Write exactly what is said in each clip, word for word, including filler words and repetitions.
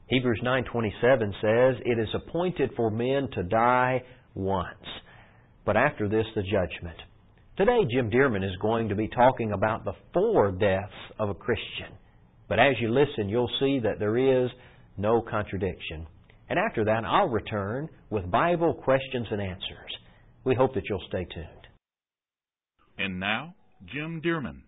Hebrews nine twenty-seven says, "It is appointed for men to die once, but after this the judgment." Today, Jim Dearman is going to be talking about the four deaths of a Christian. But as you listen, you'll see that there is no contradiction. And after that, I'll return with Bible questions and answers. We hope that you'll stay tuned. And now, Jim Dearman.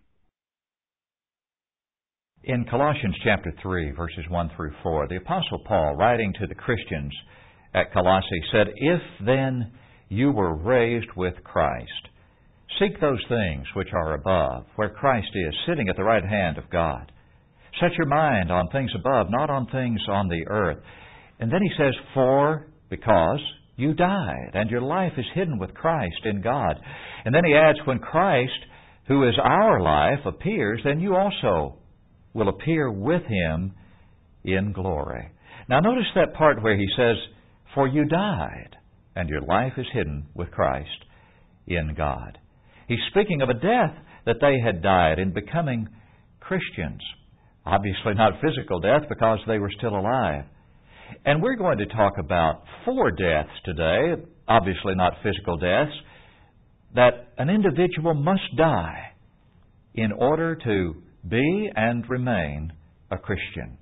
In Colossians chapter three, verses one through four, the Apostle Paul, writing to the Christians at Colossae, said, "If then you were raised with Christ, seek those things which are above, where Christ is, sitting at the right hand of God. Set your mind on things above, not on things on the earth." And then he says, "For, because you died, and your life is hidden with Christ in God." And then he adds, "When Christ, who is our life, appears, then you also will appear with Him in glory." Now notice that part where he says, "For you died, and your life is hidden with Christ in God." He's speaking of a death that they had died in becoming Christians. Obviously not physical death, because they were still alive. And we're going to talk about four deaths today, obviously not physical deaths, that an individual must die in order to be and remain a Christian.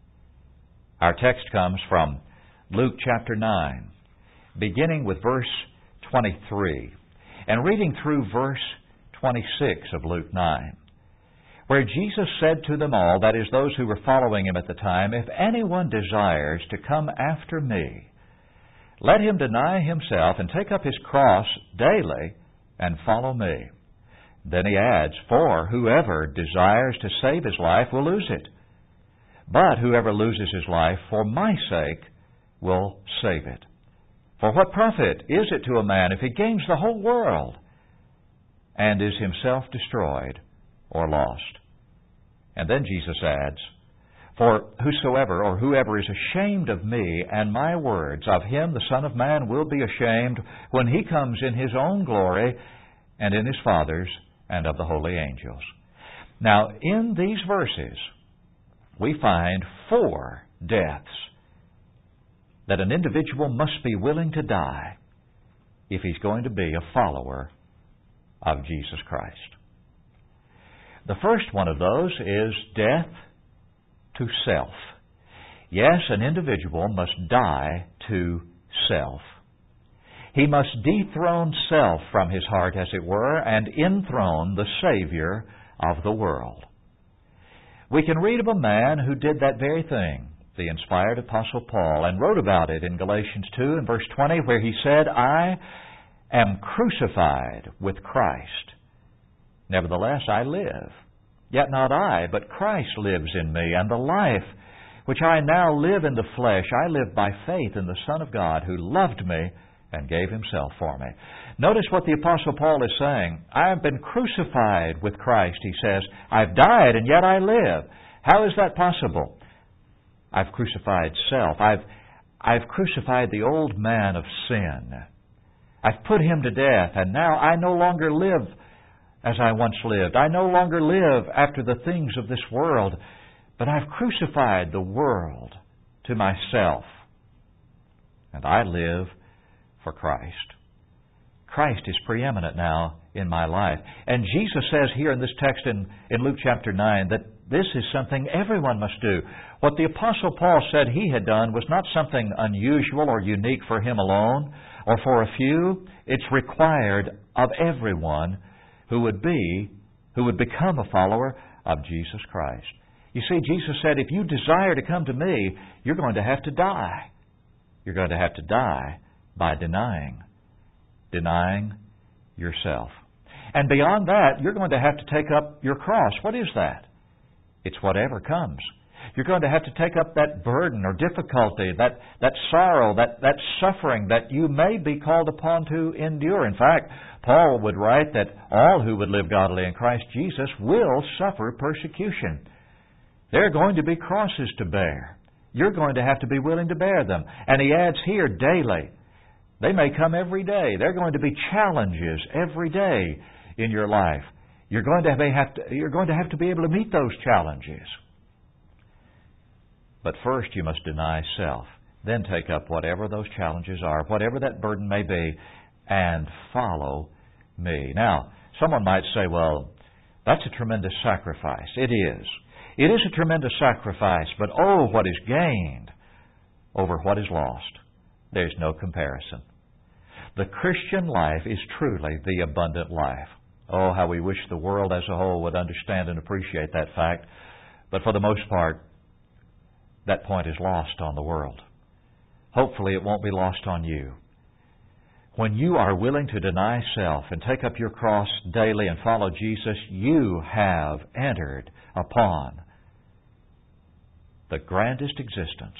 Our text comes from Luke chapter nine, beginning with verse twenty-three, and reading through verse twenty-six of Luke nine, where Jesus said to them all, that is, those who were following Him at the time, "If anyone desires to come after me, let him deny himself and take up his cross daily and follow me." Then He adds, "For whoever desires to save his life will lose it. But whoever loses his life for my sake will save it. For what profit is it to a man if he gains the whole world and is himself destroyed or lost?" And then Jesus adds, "For whosoever or whoever is ashamed of me and my words, of him the Son of Man will be ashamed when He comes in His own glory and in His Father's and of the holy angels." Now, in these verses, we find four deaths that an individual must be willing to die if he's going to be a follower of Jesus Christ. The first one of those is death to self. Yes, an individual must die to self. He must dethrone self from his heart, as it were, and enthrone the Savior of the world. We can read of a man who did that very thing, the inspired Apostle Paul, and wrote about it in Galatians two and verse twenty, where he said, "I am crucified with Christ. Nevertheless I live. Yet not I, but Christ lives in me, and the life which I now live in the flesh, I live by faith in the Son of God, who loved me and gave Himself for me." Notice what the Apostle Paul is saying. "I have been crucified with Christ," he says. "I've died, and yet I live." How is that possible? I've crucified self. I've, I've crucified the old man of sin. I've put him to death, and now I no longer live as I once lived. I no longer live after the things of this world, but I've crucified the world to myself, and I live for Christ. Christ is preeminent now in my life. And Jesus says here in this text in, in Luke chapter nine that this is something everyone must do. What the Apostle Paul said he had done was not something unusual or unique for him alone or for a few. It's required of everyone who would be, who would become a follower of Jesus Christ. You see, Jesus said, if you desire to come to me, you're going to have to die. You're going to have to die by denying. Denying yourself. And beyond that, you're going to have to take up your cross. What is that? It's whatever comes. You're going to have to take up that burden or difficulty, that, that sorrow, that, that suffering that you may be called upon to endure. In fact, Paul would write that all who would live godly in Christ Jesus will suffer persecution. There are going to be crosses to bear. You're going to have to be willing to bear them. And he adds here, daily. They may come every day. There are going to be challenges every day in your life. You're going to have to, you're going to have to be able to meet those challenges. But first you must deny self. Then take up whatever those challenges are, whatever that burden may be, and follow me. Now, someone might say, well, that's a tremendous sacrifice. It is. It is a tremendous sacrifice, but oh, what is gained over what is lost. There's no comparison. The Christian life is truly the abundant life. Oh, how we wish the world as a whole would understand and appreciate that fact. But for the most part, that point is lost on the world. Hopefully it won't be lost on you. When you are willing to deny self and take up your cross daily and follow Jesus, you have entered upon the grandest existence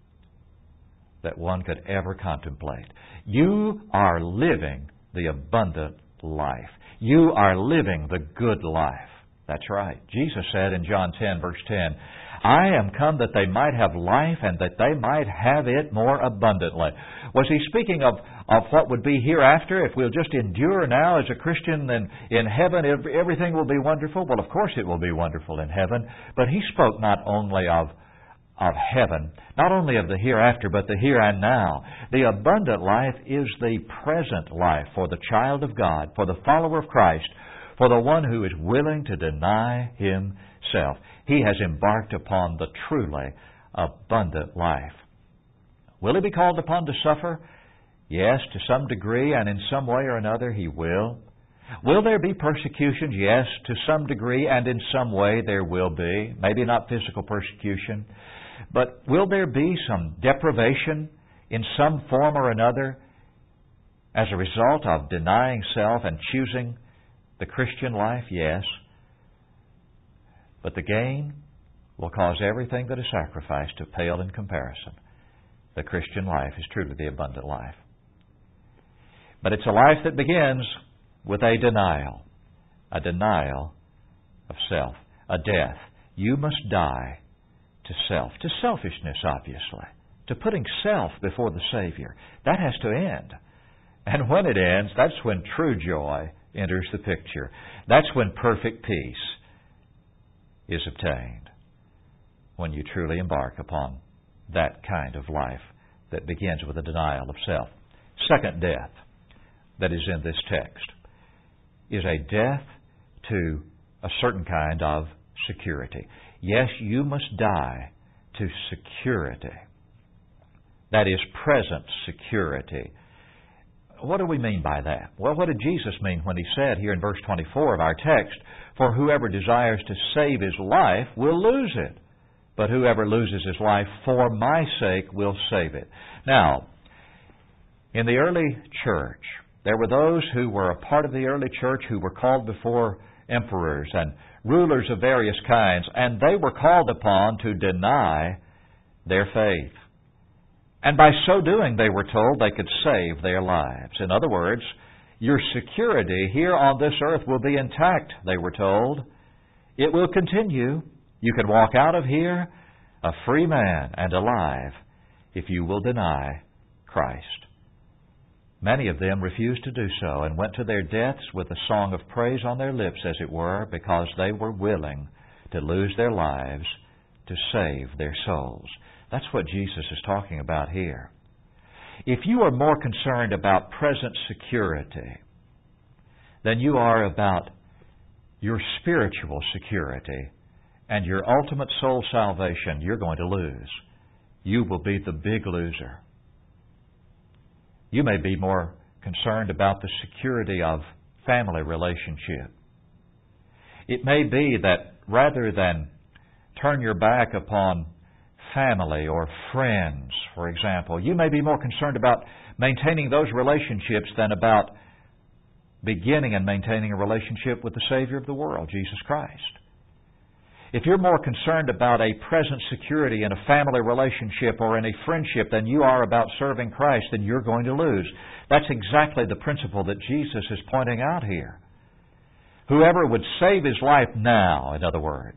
that one could ever contemplate. You are living the abundant life. You are living the good life. That's right. Jesus said in John ten, verse ten, I am come that they might have life and that they might have it more abundantly. Was He speaking of, of what would be hereafter? If we'll just endure now as a Christian, then in heaven everything will be wonderful? Well, of course it will be wonderful in heaven. But He spoke not only of of heaven, not only of the hereafter, but the here and now. The abundant life is the present life for the child of God, for the follower of Christ, for the one who is willing to deny himself. He has embarked upon the truly abundant life. Will he be called upon to suffer? Yes, to some degree, and in some way or another he will. Will there be persecutions? Yes, to some degree, and in some way there will be. Maybe not physical persecution. But will there be some deprivation in some form or another as a result of denying self and choosing the Christian life? Yes. But the gain will cause everything that is sacrificed to pale in comparison. The Christian life is truly the abundant life. But it's a life that begins with a denial. A denial of self. A death. You must die to self. To selfishness, obviously. To putting self before the Savior. That has to end. And when it ends, that's when true joy enters the picture. That's when perfect peace is obtained. When you truly embark upon that kind of life that begins with a denial of self. Second death that is in this text is a death to a certain kind of security. Yes, you must die to security. That is present security. What do we mean by that? Well, what did Jesus mean when He said here in verse twenty-four of our text, for whoever desires to save his life will lose it, but whoever loses his life for my sake will save it. Now, in the early church, there were those who were a part of the early church who were called before emperors and rulers of various kinds, and they were called upon to deny their faith. And by so doing, they were told they could save their lives. In other words, your security here on this earth will be intact, they were told. It will continue. You can walk out of here a free man and alive if you will deny Christ. Many of them refused to do so and went to their deaths with a song of praise on their lips, as it were, because they were willing to lose their lives to save their souls. That's what Jesus is talking about here. If you are more concerned about present security than you are about your spiritual security and your ultimate soul salvation, you're going to lose. You will be the big loser. You may be more concerned about the security of family relationship. It may be that rather than turn your back upon family or friends, for example, you may be more concerned about maintaining those relationships than about beginning and maintaining a relationship with the Savior of the world, Jesus Christ. If you're more concerned about a present security in a family relationship or in a friendship than you are about serving Christ, then you're going to lose. That's exactly the principle that Jesus is pointing out here. Whoever would save his life now, in other words,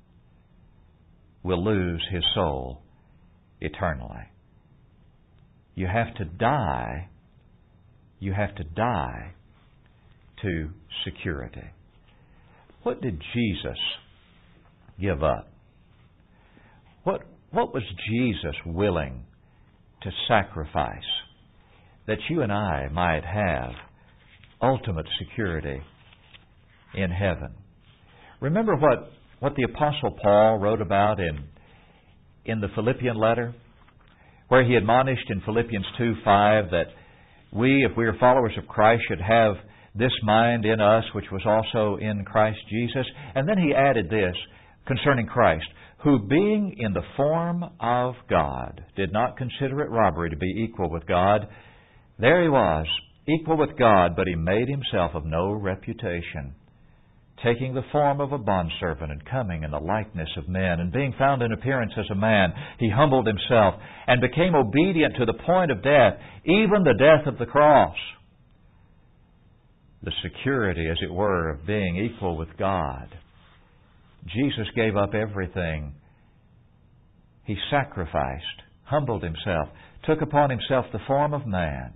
will lose his soul eternally. You have to die. You have to die to security. What did Jesus give up? What what was Jesus willing to sacrifice that you and I might have ultimate security in heaven? Remember what, what the Apostle Paul wrote about in, in the Philippian letter, where he admonished in Philippians two five that we, if we are followers of Christ, should have this mind in us which was also in Christ Jesus. And then he added this concerning Christ, who being in the form of God, did not consider it robbery to be equal with God. There he was, equal with God, but he made himself of no reputation, taking the form of a bondservant and coming in the likeness of men, and being found in appearance as a man, he humbled himself and became obedient to the point of death, even the death of the cross. The security, as it were, of being equal with God. Jesus gave up everything. He sacrificed, humbled himself, took upon himself the form of man.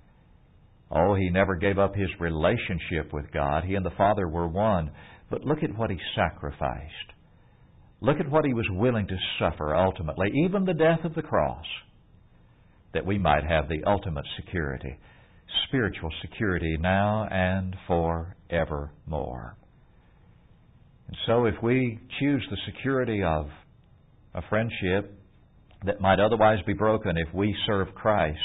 Oh, he never gave up his relationship with God. He and the Father were one. But look at what he sacrificed. Look at what he was willing to suffer ultimately, even the death of the cross, that we might have the ultimate security, spiritual security now and forevermore. And so if we choose the security of a friendship that might otherwise be broken if we serve Christ,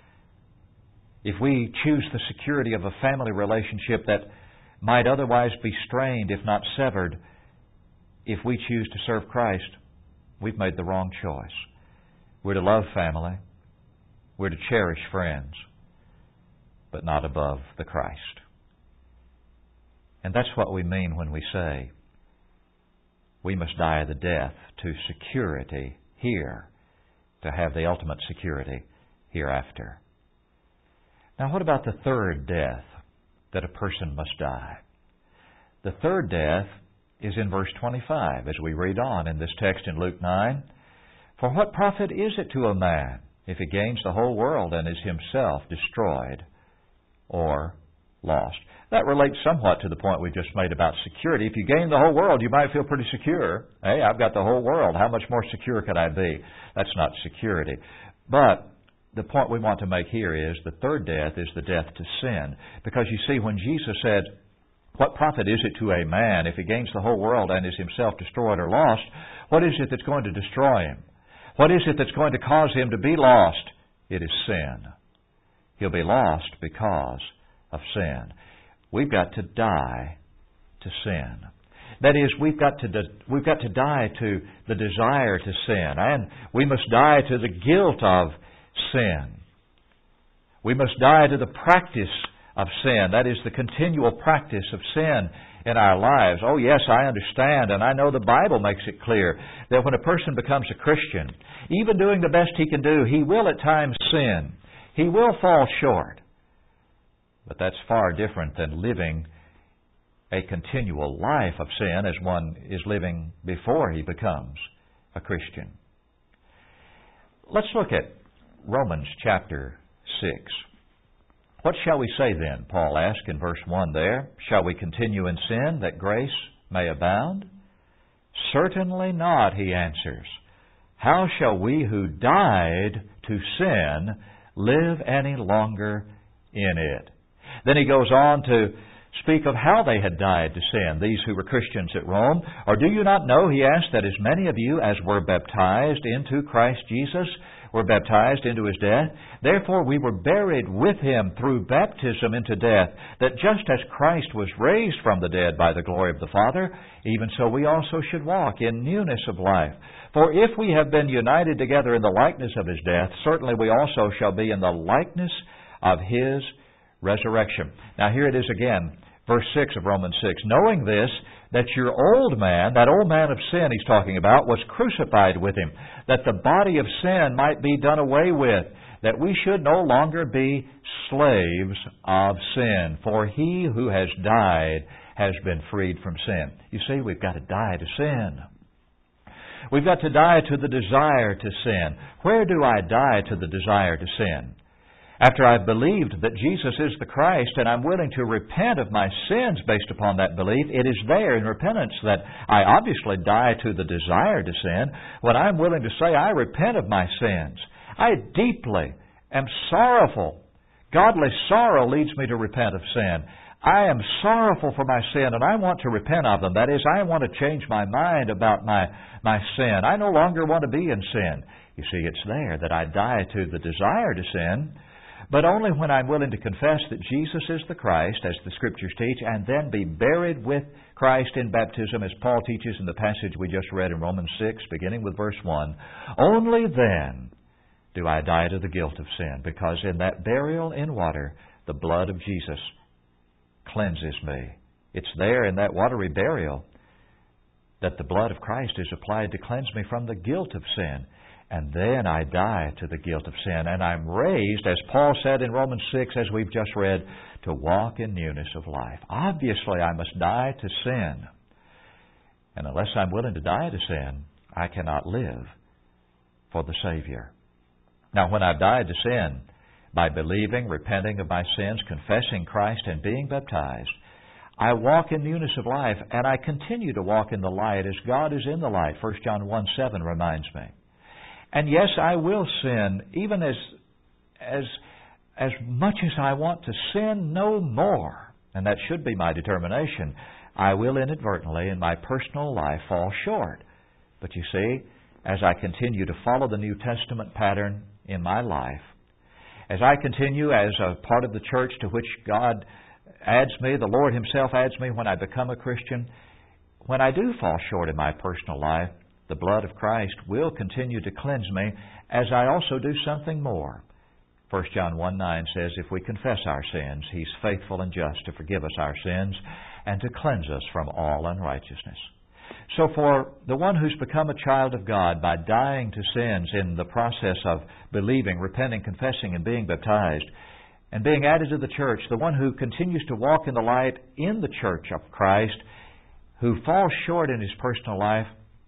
if we choose the security of a family relationship that might otherwise be strained, if not severed, if we choose to serve Christ, we've made the wrong choice. We're to love family. We're to cherish friends, but not above the Christ. And that's what we mean when we say we must die the death to security here, to have the ultimate security hereafter. Now, what about the third death that a person must die? The third death is in verse twenty-five, as we read on in this text in Luke nine. For what profit is it to a man if he gains the whole world and is himself destroyed or lost? That relates somewhat to the point we just made about security. If you gain the whole world, you might feel pretty secure. Hey, I've got the whole world. How much more secure could I be? That's not security. But the point we want to make here is the third death is the death to sin. Because you see, when Jesus said, what profit is it to a man if he gains the whole world and is himself destroyed or lost? What is it that's going to destroy him? What is it that's going to cause him to be lost? It is sin. He'll be lost because of sin. We've got to die to sin. That is, we've got to de- we've got to die to the desire to sin, and we must die to the guilt of sin. We must die to the practice of sin. That is, the continual practice of sin in our lives. Oh yes, I understand, and I know the Bible makes it clear that when a person becomes a Christian, even doing the best he can do, he will at times sin. He will fall short. But that's far different than living a continual life of sin as one is living before he becomes a Christian. Let's look at Romans chapter six. What shall we say then? Paul asked in verse one there. Shall we continue in sin that grace may abound? Certainly not, he answers. How shall we who died to sin live any longer in it? Then he goes on to speak of how they had died to sin, these who were Christians at Rome. Or do you not know, he asked, that as many of you as were baptized into Christ Jesus were baptized into His death? Therefore we were buried with Him through baptism into death, that just as Christ was raised from the dead by the glory of the Father, even so we also should walk in newness of life. For if we have been united together in the likeness of His death, certainly we also shall be in the likeness of His resurrection. Now here it is again, verse six of Romans six. Knowing this, that your old man, that old man of sin he's talking about, was crucified with Him, that the body of sin might be done away with, that we should no longer be slaves of sin. For he who has died has been freed from sin. You see, we've got to die to sin. We've got to die to the desire to sin. Where do I die to the desire to sin? after I've believed that Jesus is the Christ and I'm willing to repent of my sins based upon that belief, it is there in repentance that I obviously die to the desire to sin. When I'm willing to say, I repent of my sins, I deeply am sorrowful. Godly sorrow leads me to repent of sin. I am sorrowful for my sin and I want to repent of them. That is, I want to change my mind about my, my sin. I no longer want to be in sin. You see, it's there that I die to the desire to sin, but only when I'm willing to confess that Jesus is the Christ, as the Scriptures teach, and then be buried with Christ in baptism, as Paul teaches in the passage we just read in Romans six, beginning with verse one. Only then do I die to the guilt of sin, because in that burial in water, the blood of Jesus cleanses me. It's there in that watery burial that the blood of Christ is applied to cleanse me from the guilt of sin. And then I die to the guilt of sin. And I'm raised, as Paul said in Romans six, as we've just read, to walk in newness of life. Obviously, I must die to sin. And unless I'm willing to die to sin, I cannot live for the Savior. Now, when I've died to sin, by believing, repenting of my sins, confessing Christ, and being baptized, I walk in newness of life, and I continue to walk in the light as God is in the light. First John one seven reminds me. And yes, I will sin, even as as as much as I want to sin no more. And that should be my determination. I will inadvertently in my personal life fall short. But you see, as I continue to follow the New Testament pattern in my life, as I continue as a part of the church to which God adds me, the Lord Himself adds me when I become a Christian, when I do fall short in my personal life, the blood of Christ will continue to cleanse me, as I also do something more. First John one nine says, if we confess our sins, He's faithful and just to forgive us our sins and to cleanse us from all unrighteousness. So for the one who's become a child of God by dying to sins in the process of believing, repenting, confessing, and being baptized, and being added to the church, the one who continues to walk in the light in the church of Christ, who falls short in his personal life,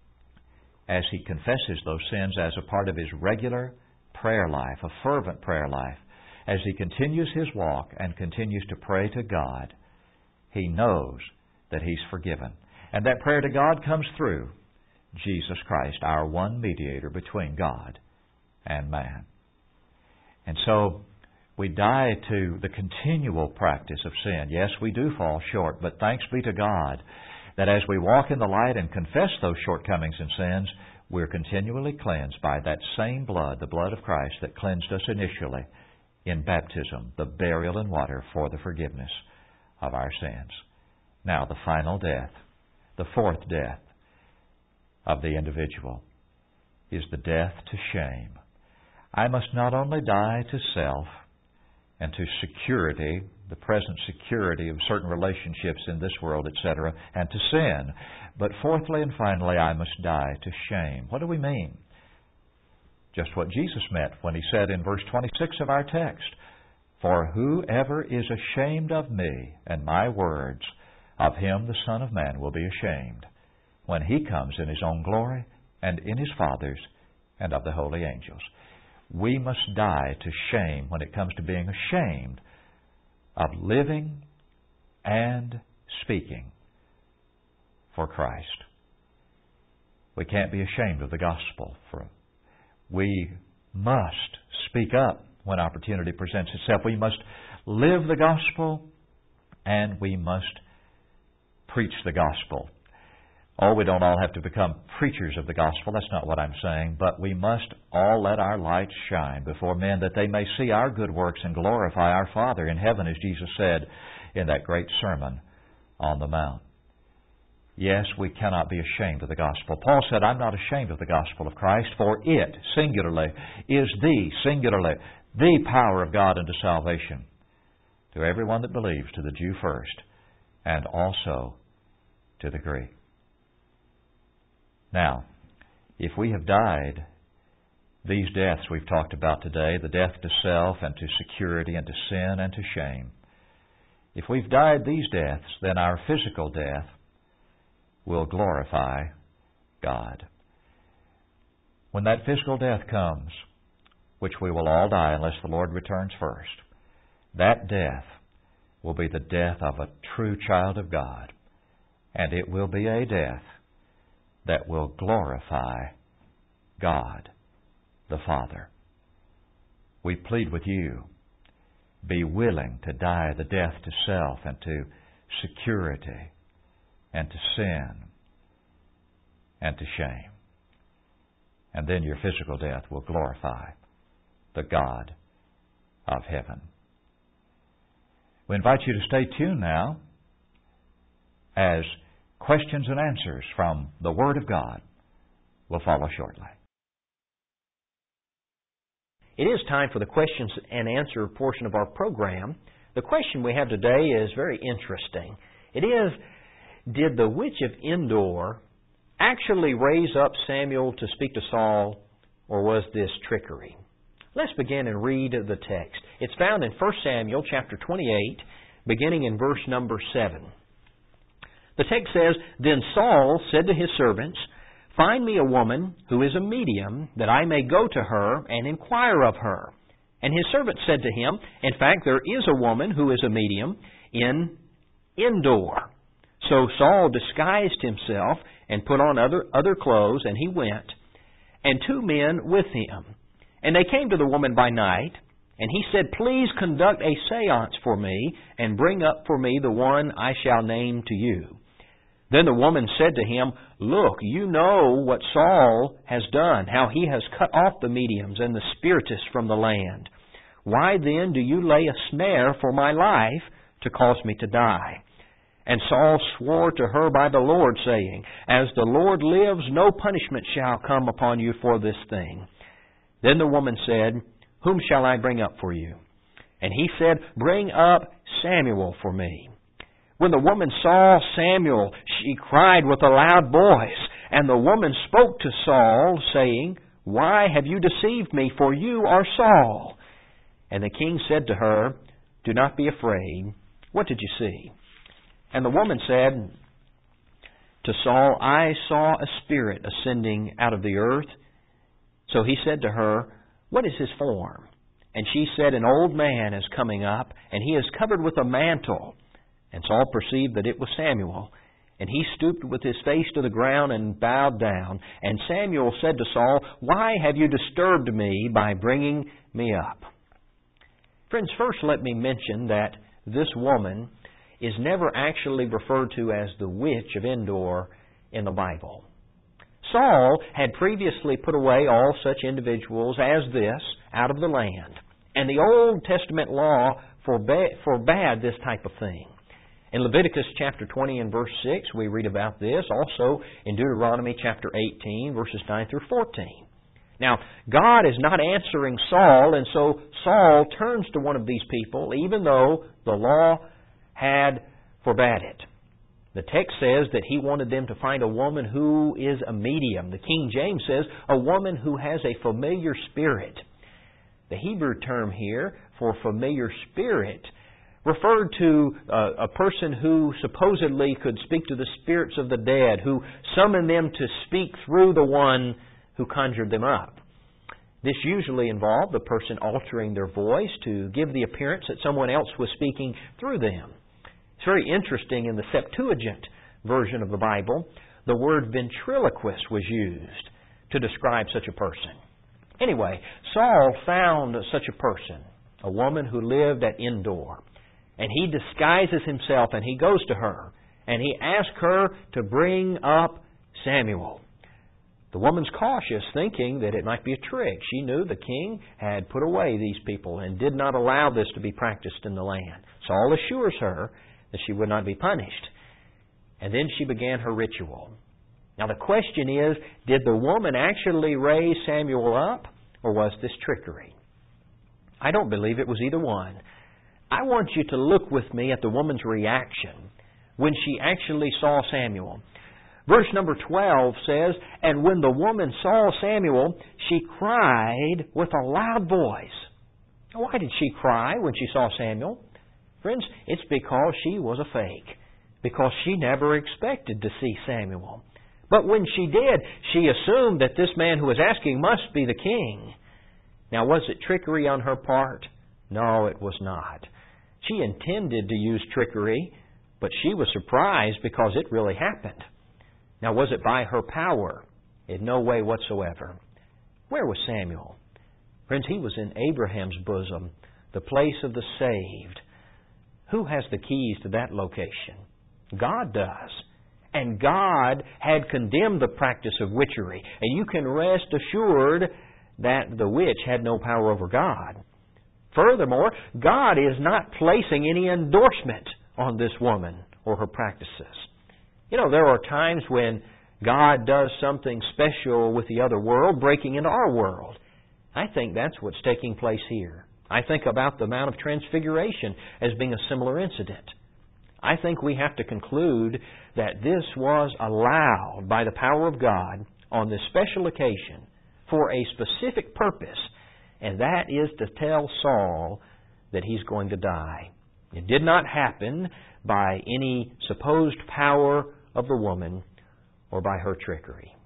as he confesses those sins as a part of his regular prayer life, a fervent prayer life, as he continues his walk and continues to pray to God, he knows that he's forgiven. And that prayer to God comes through Jesus Christ, our one mediator between God and man. And so we die to the continual practice of sin. Yes, we do fall short, but thanks be to God that as we walk in the light and confess those shortcomings and sins, we're continually cleansed by that same blood, the blood of Christ that cleansed us initially in baptism, the burial in water for the forgiveness of our sins. Now, the final death, the fourth death of the individual, is the death to shame. I must not only die to self and to security, the present security of certain relationships in this world, et cetera, and to sin, but fourthly and finally, I must die to shame. What do we mean? Just what Jesus meant when He said in verse twenty-six of our text, for whoever is ashamed of me and my words, of him the Son of Man will be ashamed, when He comes in His own glory and in His Father's and of the holy angels. We must die to shame when it comes to being ashamed of living and speaking for Christ. We can't be ashamed of the gospel. For we must speak up when opportunity presents itself. We must live the gospel and we must preach the gospel. Oh, we don't all have to become preachers of the gospel. That's not what I'm saying. But we must all let our light shine before men, that they may see our good works and glorify our Father in heaven, as Jesus said in that great Sermon on the Mount. Yes, we cannot be ashamed of the gospel. Paul said, I'm not ashamed of the gospel of Christ, for it, singularly, is the, singularly, the power of God unto salvation to everyone that believes, to the Jew first, and also to the Greek. Now, if we have died these deaths we've talked about today, the death to self and to security and to sin and to shame, if we've died these deaths, then our physical death will glorify God. When that physical death comes, which we will all die unless the Lord returns first, that death will be the death of a true child of God. And it will be a death that will glorify God the Father. We plead with you, be willing to die the death to self and to security and to sin and to shame. And then your physical death will glorify the God of heaven. We invite you to stay tuned now as questions and answers from the Word of God will follow shortly. It is time for the questions and answer portion of our program. The question we have today is very interesting. It is, did the witch of Endor actually raise up Samuel to speak to Saul, or was this trickery? Let's begin and read the text. It's found in First Samuel chapter twenty-eight, beginning in verse number seven. The text says, Then Saul said to his servants, Find me a woman who is a medium, that I may go to her and inquire of her. And his servant said to him, In fact, there is a woman who is a medium in Endor. So Saul disguised himself and put on other, other clothes, and he went, and two men with him. And they came to the woman by night, and he said, Please conduct a seance for me, and bring up for me the one I shall name to you. Then the woman said to him, Look, you know what Saul has done, how he has cut off the mediums and the spiritists from the land. Why then do you lay a snare for my life to cause me to die? And Saul swore to her by the Lord, saying, As the Lord lives, no punishment shall come upon you for this thing. Then the woman said, Whom shall I bring up for you? And he said, Bring up Samuel for me. When the woman saw Samuel, she cried with a loud voice. And the woman spoke to Saul, saying, Why have you deceived me? For you are Saul. And the king said to her, Do not be afraid. What did you see? And the woman said to Saul, I saw a spirit ascending out of the earth. So he said to her, What is his form? And she said, An old man is coming up, and he is covered with a mantle. And Saul perceived that it was Samuel. And he stooped with his face to the ground and bowed down. And Samuel said to Saul, Why have you disturbed me by bringing me up? Friends, first let me mention that this woman is never actually referred to as the witch of Endor in the Bible. Saul had previously put away all such individuals as this out of the land. And the Old Testament law forbade this type of thing. In Leviticus chapter twenty and verse six, we read about this. Also in Deuteronomy chapter eighteen, verses nine through fourteen. Now, God is not answering Saul, and so Saul turns to one of these people, even though the law had forbade it. The text says that he wanted them to find a woman who is a medium. The King James says, a woman who has a familiar spirit. The Hebrew term here for familiar spirit referred to uh, a person who supposedly could speak to the spirits of the dead, who summoned them to speak through the one who conjured them up. This usually involved the person altering their voice to give the appearance that someone else was speaking through them. It's very interesting, in the Septuagint version of the Bible, the word ventriloquist was used to describe such a person. Anyway, Saul found such a person, a woman who lived at Endor. And he disguises himself and he goes to her and he asks her to bring up Samuel. The woman's cautious, thinking that it might be a trick. She knew the king had put away these people and did not allow this to be practiced in the land. Saul assures her that she would not be punished. And then she began her ritual. Now the question is, did the woman actually raise Samuel up, or was this trickery? I don't believe it was either one. I want you to look with me at the woman's reaction when she actually saw Samuel. Verse number twelve says, And when the woman saw Samuel, she cried with a loud voice. Why did she cry when she saw Samuel? Friends, it's because she was a fake. Because she never expected to see Samuel. But when she did, she assumed that this man who was asking must be the king. Now, was it trickery on her part? No, it was not. She intended to use trickery, but she was surprised because it really happened. Now, was it by her power? In no way whatsoever. Where was Samuel? Friends, he was in Abraham's bosom, the place of the saved. Who has the keys to that location? God does. And God had condemned the practice of witchery. And you can rest assured that the witch had no power over God. Furthermore, God is not placing any endorsement on this woman or her practices. You know, there are times when God does something special with the other world, breaking into our world. I think that's what's taking place here. I think about the Mount of Transfiguration as being a similar incident. I think we have to conclude that this was allowed by the power of God on this special occasion for a specific purpose, and that is to tell Saul that he's going to die. It did not happen by any supposed power of the woman or by her trickery.